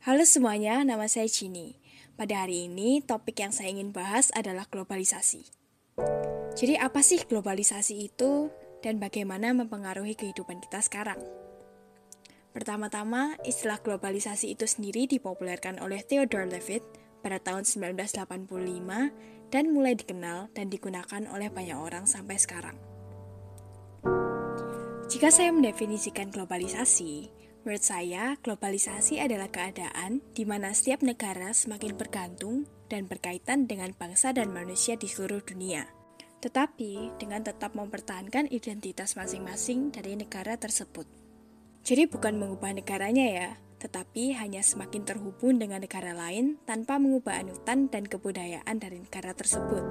Halo semuanya, nama saya Cini. Pada hari ini, topik yang saya ingin bahas adalah globalisasi. Jadi apa sih globalisasi itu dan bagaimana mempengaruhi kehidupan kita sekarang? Pertama-tama, istilah globalisasi itu sendiri dipopulerkan oleh Theodore Levitt pada tahun 1985 dan mulai dikenal dan digunakan oleh banyak orang sampai sekarang. Jika saya mendefinisikan globalisasi, menurut saya globalisasi adalah keadaan di mana setiap negara semakin bergantung dan berkaitan dengan bangsa dan manusia di seluruh dunia. Tetapi dengan tetap mempertahankan identitas masing-masing dari negara tersebut. Jadi bukan mengubah negaranya ya, tetapi hanya semakin terhubung dengan negara lain tanpa mengubah anutan dan kebudayaan dari negara tersebut.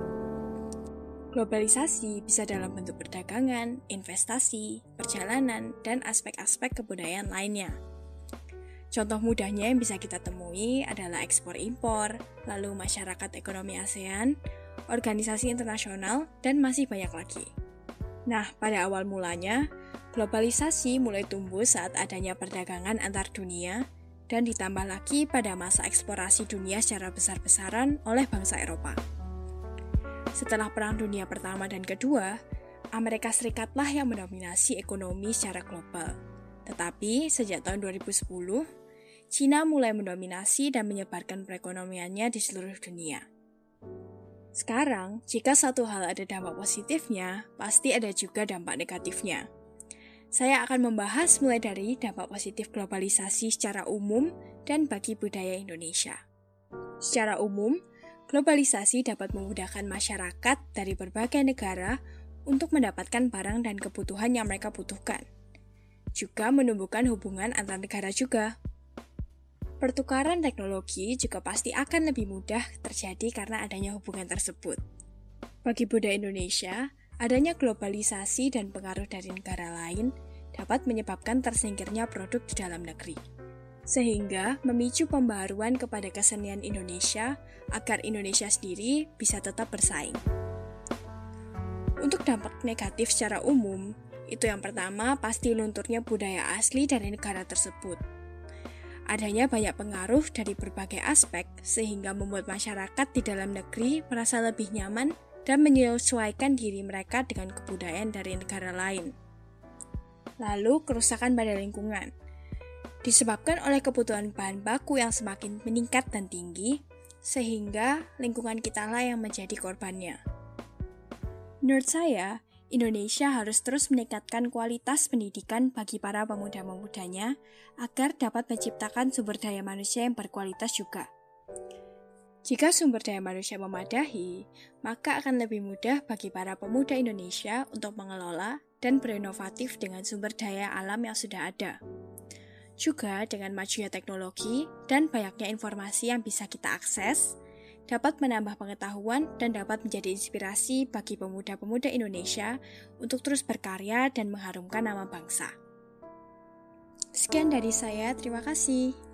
Globalisasi bisa dalam bentuk perdagangan, investasi, perjalanan, dan aspek-aspek kebudayaan lainnya. Contoh mudahnya yang bisa kita temui adalah ekspor-impor, lalu masyarakat ekonomi ASEAN, organisasi internasional, dan masih banyak lagi. Nah, pada awal mulanya, globalisasi mulai tumbuh saat adanya perdagangan antar dunia, dan ditambah lagi pada masa eksplorasi dunia secara besar-besaran oleh bangsa Eropa. Setelah Perang Dunia Pertama dan Kedua, Amerika Serikatlah yang mendominasi ekonomi secara global. Tetapi sejak tahun 2010, Cina mulai mendominasi dan menyebarkan perekonomiannya di seluruh dunia. Sekarang, jika satu hal ada dampak positifnya, pasti ada juga dampak negatifnya. Saya akan membahas mulai dari dampak positif globalisasi secara umum dan bagi budaya Indonesia. Secara umum, globalisasi dapat memudahkan masyarakat dari berbagai negara untuk mendapatkan barang dan kebutuhan yang mereka butuhkan. Juga menumbuhkan hubungan antar negara juga. Pertukaran teknologi juga pasti akan lebih mudah terjadi karena adanya hubungan tersebut. Bagi budaya Indonesia, adanya globalisasi dan pengaruh dari negara lain dapat menyebabkan tersingkirnya produk di dalam negeri. Sehingga memicu pembaharuan kepada kesenian Indonesia agar Indonesia sendiri bisa tetap bersaing. Untuk dampak negatif secara umum, itu yang pertama pasti lunturnya budaya asli dari negara tersebut. Adanya banyak pengaruh dari berbagai aspek sehingga membuat masyarakat di dalam negeri merasa lebih nyaman dan menyesuaikan diri mereka dengan kebudayaan dari negara lain. Lalu kerusakan pada lingkungan. Disebabkan oleh kebutuhan bahan baku yang semakin meningkat dan tinggi, sehingga lingkungan kitalah yang menjadi korbannya. Menurut saya, Indonesia harus terus meningkatkan kualitas pendidikan bagi para pemuda-pemudanya agar dapat menciptakan sumber daya manusia yang berkualitas juga. Jika sumber daya manusia memadai, maka akan lebih mudah bagi para pemuda Indonesia untuk mengelola dan berinovatif dengan sumber daya alam yang sudah ada. Juga dengan majunya teknologi dan banyaknya informasi yang bisa kita akses, dapat menambah pengetahuan dan dapat menjadi inspirasi bagi pemuda-pemuda Indonesia untuk terus berkarya dan mengharumkan nama bangsa. Sekian dari saya, terima kasih.